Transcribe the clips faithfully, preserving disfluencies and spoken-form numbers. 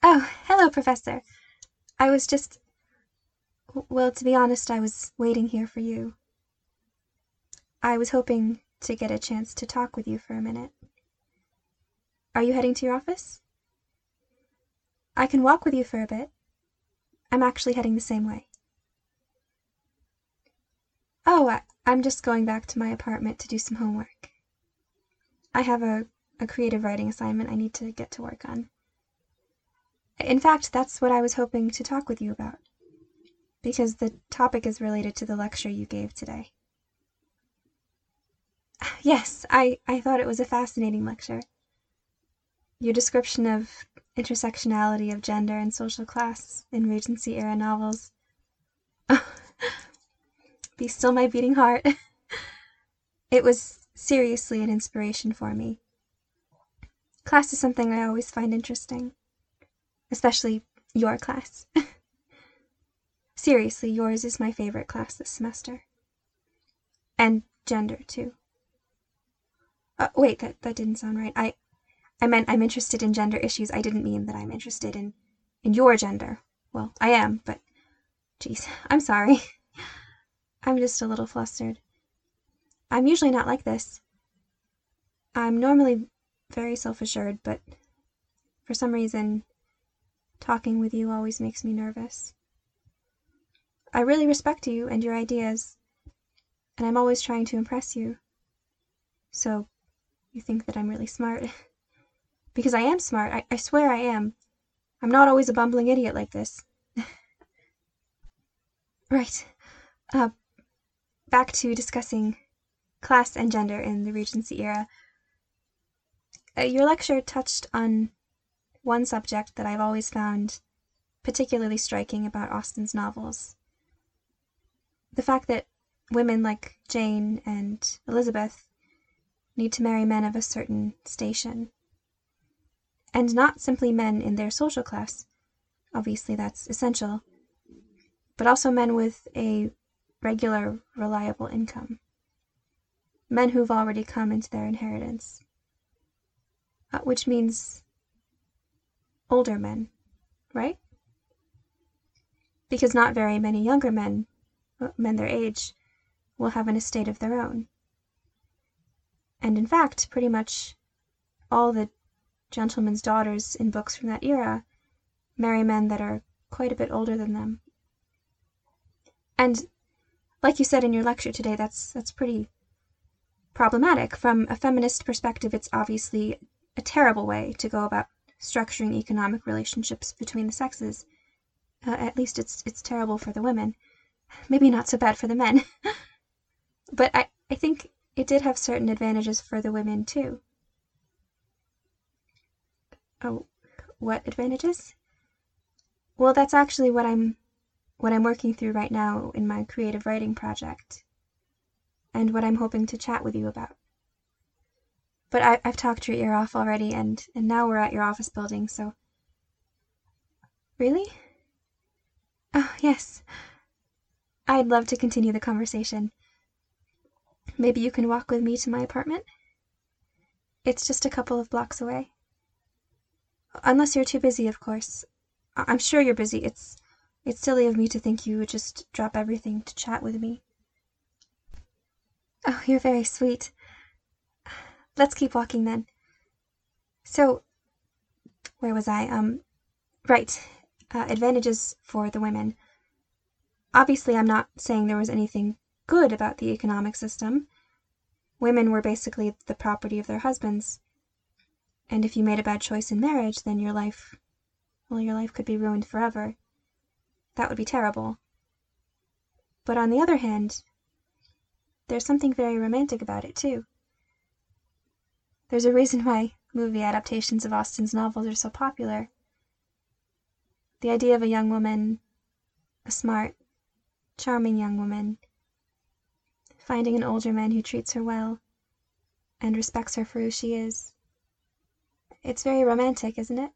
Oh, hello, Professor. I was just, well, to be honest, I was waiting here for you. I was hoping to get a chance to talk with you for a minute. Are you heading to your office? I can walk with you for a bit. I'm actually heading the same way. Oh, I, I'm just going back to my apartment to do some homework. I have a, a creative writing assignment I need to get to work on. In fact, that's what I was hoping to talk with you about, because the topic is related to the lecture you gave today. Yes, I, I thought it was a fascinating lecture. Your description of intersectionality of gender and social class in Regency era novels. Be still my beating heart. It was seriously an inspiration for me. Class is something I always find interesting, especially your class. Seriously, yours is my favorite class this semester. And gender, too. Uh, wait, that, that didn't sound right. I, I meant I'm interested in gender issues. I didn't mean that I'm interested in, in your gender. Well, I am, but geez, I'm sorry. I'm just a little flustered. I'm usually not like this. I'm normally very self-assured, but for some reason, talking with you always makes me nervous. I really respect you and your ideas, and I'm always trying to impress you. So, you think that I'm really smart? Because I am smart. I, I swear I am. I'm not always a bumbling idiot like this. Right. Uh, back to discussing class and gender in the Regency era. Uh, your lecture touched on one subject that I've always found particularly striking about Austen's novels. The fact that women like Jane and Elizabeth need to marry men of a certain station. And not simply men in their social class, obviously that's essential, but also men with a regular, reliable income. Men who've already come into their inheritance. Uh, which means older men, right? Because not very many younger men, men their age, will have an estate of their own. And in fact, pretty much all the gentlemen's daughters in books from that era marry men that are quite a bit older than them. And like you said in your lecture today, that's that's pretty problematic. From a feminist perspective, it's obviously a terrible way to go about structuring economic relationships between the sexes. Uh, at least it's it's terrible for the women. Maybe not so bad for the men. But I, I think it did have certain advantages for the women too. Oh, what advantages? Well, that's actually what I'm what I'm working through right now in my creative writing project, and what I'm hoping to chat with you about. But I, I've talked your ear off already, and, and now we're at your office building, so... Really? Oh, yes. I'd love to continue the conversation. Maybe you can walk with me to my apartment? It's just a couple of blocks away. Unless you're too busy, of course. I- I'm sure you're busy. It's it's silly of me to think you would just drop everything to chat with me. Oh, you're very sweet. Let's keep walking then. So, where was I? Um, right. Uh, advantages for the women. Obviously, I'm not saying there was anything good about the economic system. Women were basically the property of their husbands. And if you made a bad choice in marriage, then your life, well, your life could be ruined forever. That would be terrible. But on the other hand, there's something very romantic about it, too. There's a reason why movie adaptations of Austen's novels are so popular. The idea of a young woman, a smart, charming young woman, finding an older man who treats her well and respects her for who she is. It's very romantic, isn't it?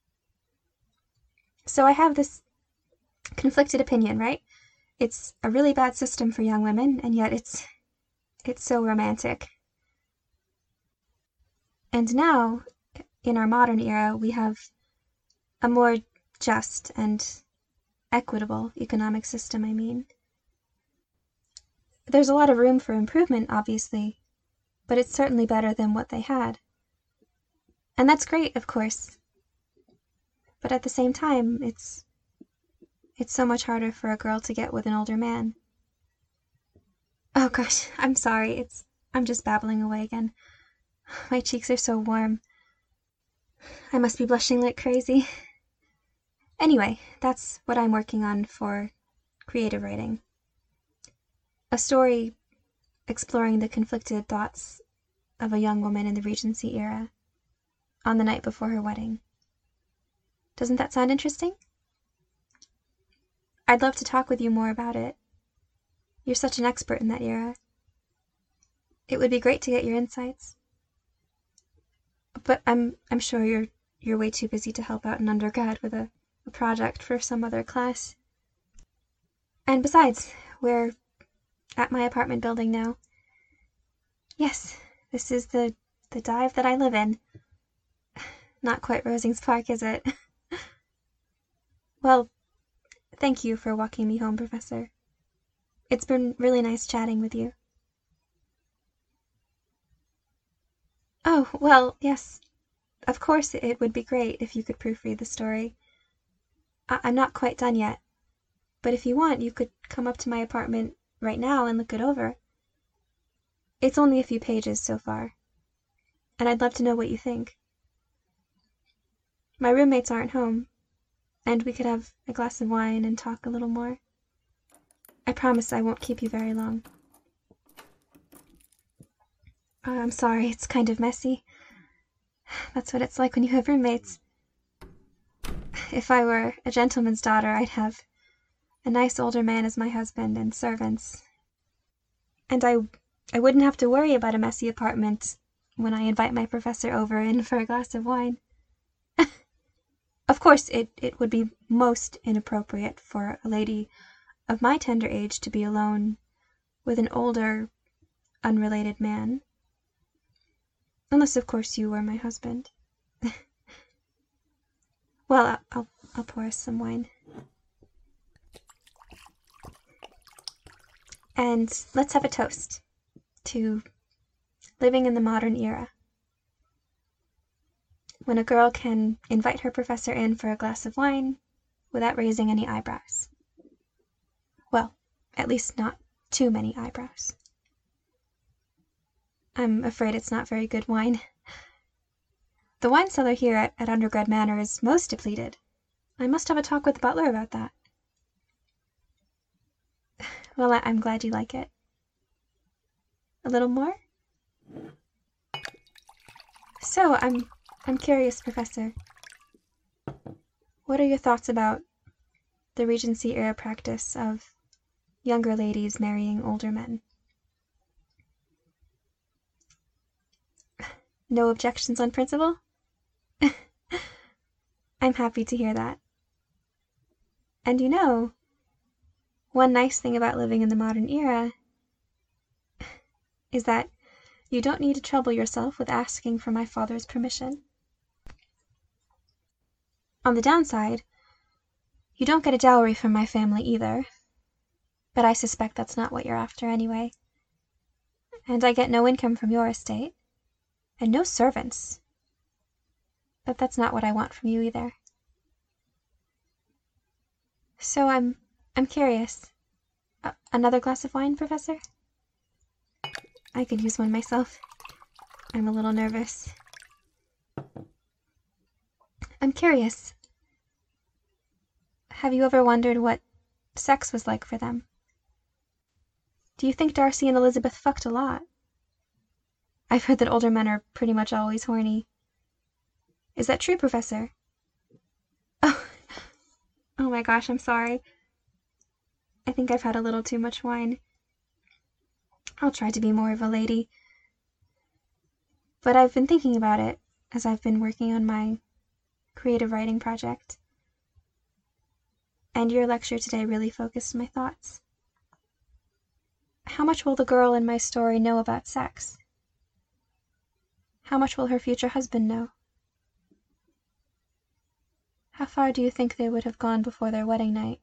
So I have this conflicted opinion, right? It's a really bad system for young women, and yet it's it's so romantic. And now, in our modern era, we have A more just and equitable economic system, I mean. There's a lot of room for improvement, obviously, but it's certainly better than what they had. And that's great, of course. But at the same time, it's it's so much harder for a girl to get with an older man. Oh gosh, I'm sorry. It's I'm just babbling away again. My cheeks are so warm. I must be blushing like crazy. Anyway, that's what I'm working on for creative writing. A story exploring the conflicted thoughts of a young woman in the Regency era on the night before her wedding. Doesn't that sound interesting? I'd love to talk with you more about it. You're such an expert in that era. It would be great to get your insights. But I'm I'm sure you're you're way too busy to help out an undergrad with a, a project for some other class. And besides, we're at my apartment building now. Yes, this is the the dive that I live in. Not quite Rosings Park, is it? Well, thank you for walking me home, Professor. It's been really nice chatting with you. Oh, well, yes. Of course, it would be great if you could proofread the story. I- I'm not quite done yet, but if you want, you could come up to my apartment right now and look it over. It's only a few pages so far, and I'd love to know what you think. My roommates aren't home, and we could have a glass of wine and talk a little more. I promise I won't keep you very long. Uh, I'm sorry, it's kind of messy. That's what it's like when you have roommates. If I were a gentleman's daughter, I'd have a nice older man as my husband and servants. And I, I wouldn't have to worry about a messy apartment when I invite my professor over in for a glass of wine. Of course, it, it would be most inappropriate for a lady of my tender age to be alone with an older, unrelated man. Unless, of course, you were my husband. Well, I'll, I'll, I'll pour us some wine. And let's have a toast to living in the modern era, when a girl can invite her professor in for a glass of wine without raising any eyebrows. Well, at least not too many eyebrows. I'm afraid it's not very good wine. The wine cellar here at, at Undergrad Manor is most depleted. I must have a talk with the butler about that. Well, I, I'm glad you like it. A little more? So, I'm I'm curious, Professor. What are your thoughts about the Regency era practice of younger ladies marrying older men? No objections on principle? I'm happy to hear that. And you know, one nice thing about living in the modern era is that you don't need to trouble yourself with asking for my father's permission. On the downside, you don't get a dowry from my family either, but I suspect that's not what you're after anyway. And I get no income from your estate, and no servants. But that's not what I want from you either. So I'm I'm curious. Uh, another glass of wine, Professor? I could use one myself. I'm a little nervous. I'm curious. Have you ever wondered what sex was like for them? Do you think Darcy and Elizabeth fucked a lot? I've heard that older men are pretty much always horny. Is that true, Professor? Oh, oh my gosh, I'm sorry. I think I've had a little too much wine. I'll try to be more of a lady. But I've been thinking about it as I've been working on my creative writing project. And your lecture today really focused my thoughts. How much will the girl in my story know about sex? How much will her future husband know? How far do you think they would have gone before their wedding night?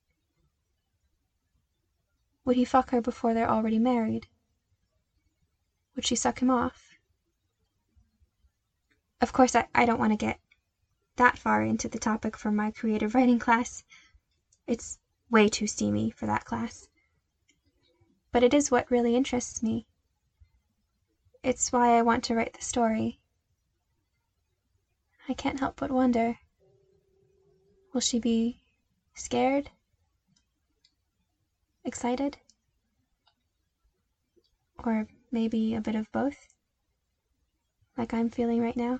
Would he fuck her before they're already married? Would she suck him off? Of course, I, I don't want to get that far into the topic for my creative writing class. It's way too steamy for that class. But it is what really interests me. It's why I want to write the story. I can't help but wonder, will she be scared? Excited? Or maybe a bit of both? Like I'm feeling right now?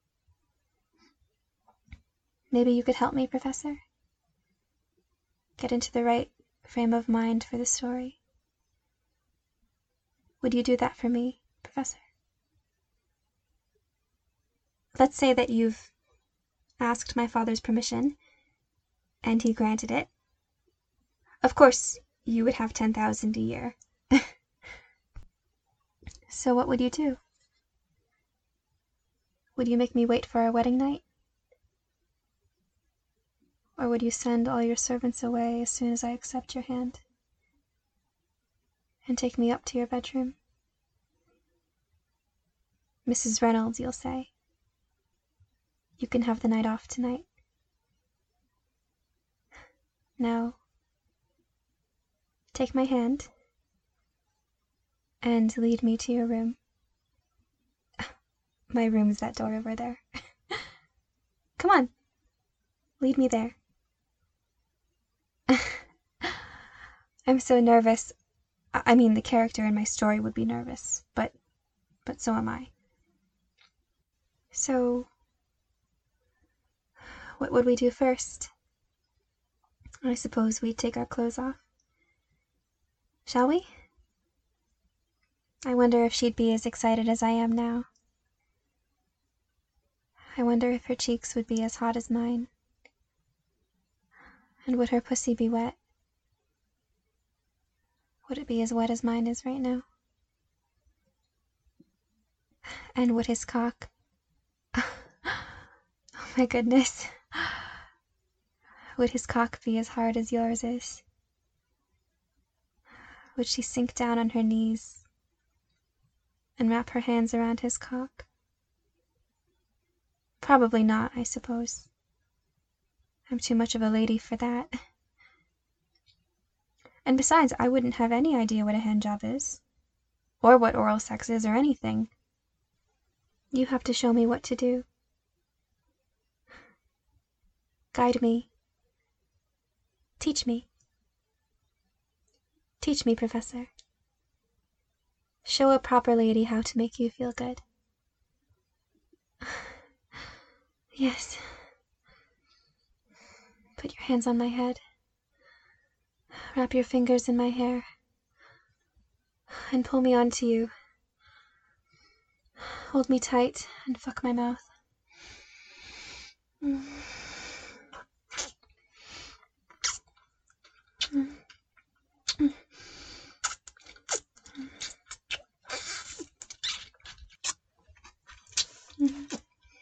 Maybe you could help me, Professor? Get into the right frame of mind for the story. Would you do that for me, Professor? Let's say that you've asked my father's permission, and he granted it. Of course, you would have ten thousand a year. So what would you do? Would you make me wait for our wedding night? Or would you send all your servants away as soon as I accept your hand? And take me up to your bedroom? Missus Reynolds, you'll say. You can have the night off tonight. Now, take my hand and lead me to your room. My room's that door over there. Come on, lead me there. I'm so nervous. I mean, the character in my story would be nervous, but but so am I. So, what would we do first? I suppose we'd take our clothes off. Shall we? I wonder if she'd be as excited as I am now. I wonder if her cheeks would be as hot as mine. And would her pussy be wet? Would it be as wet as mine is right now? And would his cock... Oh my goodness. Would his cock be as hard as yours is? Would she sink down on her knees and wrap her hands around his cock? Probably not, I suppose. I'm too much of a lady for that. And besides, I wouldn't have any idea what a handjob is, or what oral sex is, or anything. You have to show me what to do. Guide me. Teach me. Teach me, Professor. Show a proper lady how to make you feel good. Yes. Put your hands on my head. Wrap your fingers in my hair. And pull me onto you. Hold me tight and fuck my mouth. Mm. Mm. Mm. Mm.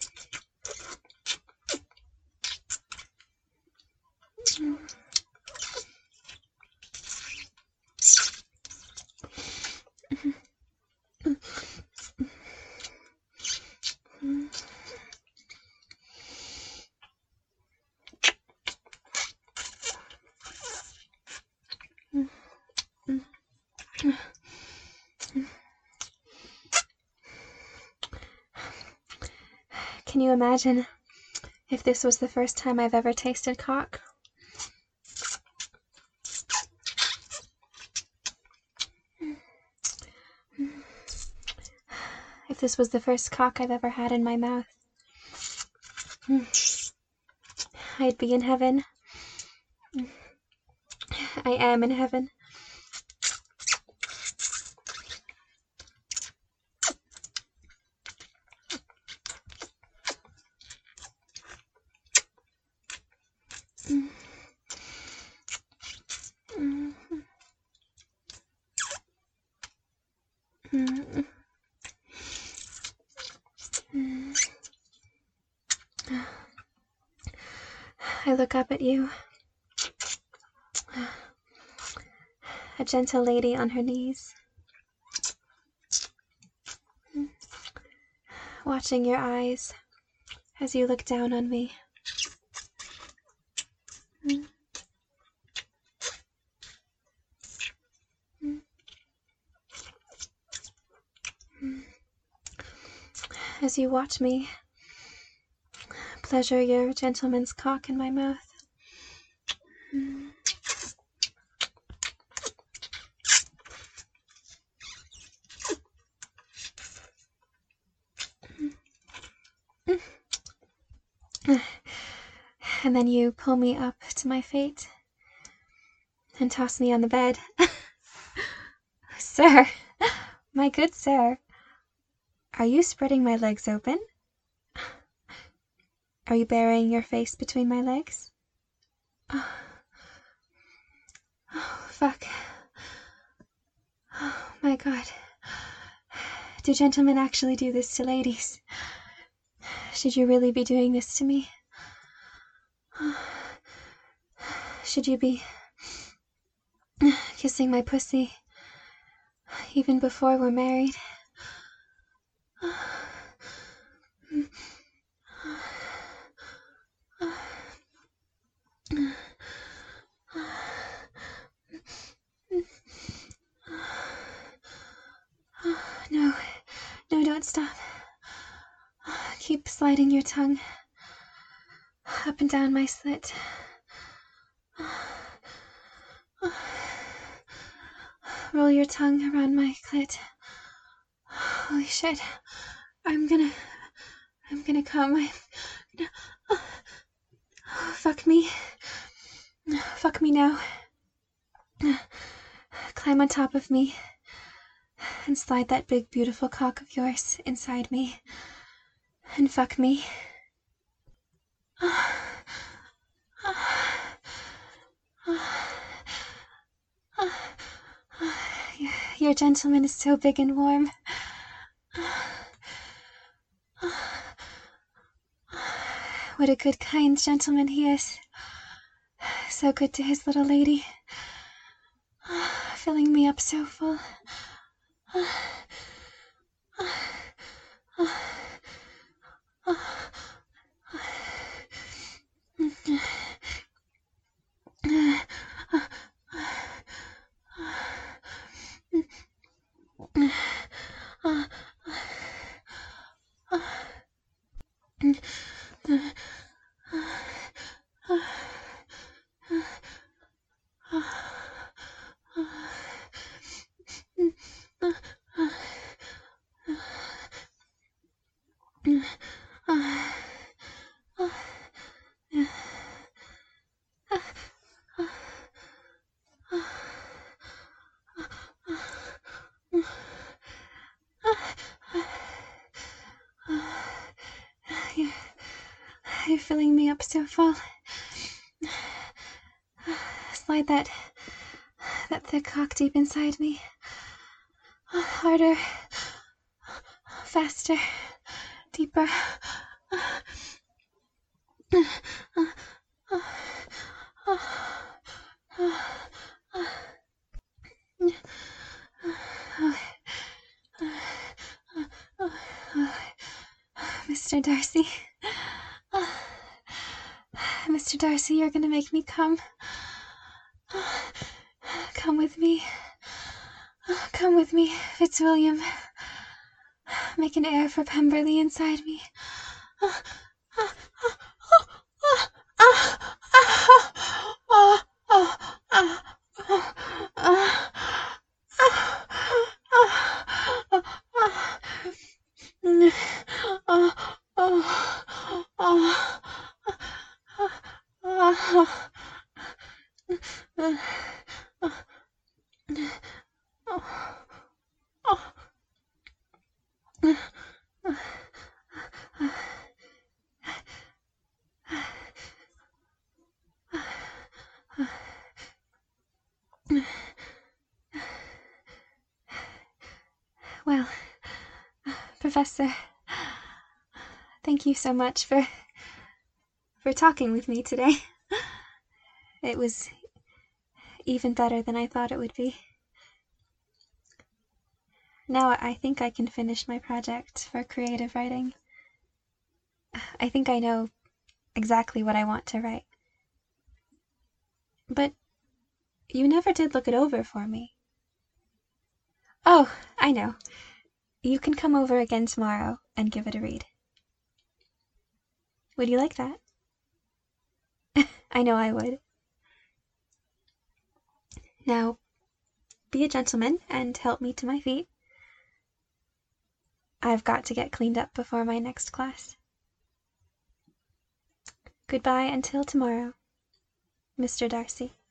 Can you imagine if this was the first time I've ever tasted cock? If this was the first cock I've ever had in my mouth? I'd be in heaven. I am in heaven. I look up at you. A gentle lady on her knees. Watching your eyes as you look down on me. As you watch me pleasure your gentleman's cock in my mouth. And then you pull me up to my fate and toss me on the bed. Sir, my good sir, are you spreading my legs open? Are you burying your face between my legs? Oh, oh fuck. Oh my god. Do gentlemen actually do this to ladies? Should you really be doing this to me? Should you be kissing my pussy even before we're married? No, no, don't stop. Keep sliding your tongue up and down my slit. Roll your tongue around my clit. Holy shit. I'm gonna... I'm gonna come. I'm gonna... Oh, fuck me. Fuck me now. Climb on top of me and slide that big beautiful cock of yours inside me and fuck me. Your gentleman is so big and warm. What a good, kind gentleman he is. So good to his little lady. Filling me up so full. You're filling me up so full. Slide that, that thick cock deep inside me. Harder, faster, deeper. Mister Darcy. Mister Darcy, you're gonna make me come. Come with me. Come with me, Fitzwilliam. Make an air for Pemberley inside me. Well, Professor, thank you so much for for talking with me today. It was even better than I thought it would be. Now I think I can finish my project for creative writing. I think I know exactly what I want to write. But you never did look it over for me. Oh, I know. You can come over again tomorrow and give it a read. Would you like that? I know I would. Now, be a gentleman and help me to my feet. I've got to get cleaned up before my next class. Goodbye until tomorrow, Mister Darcy.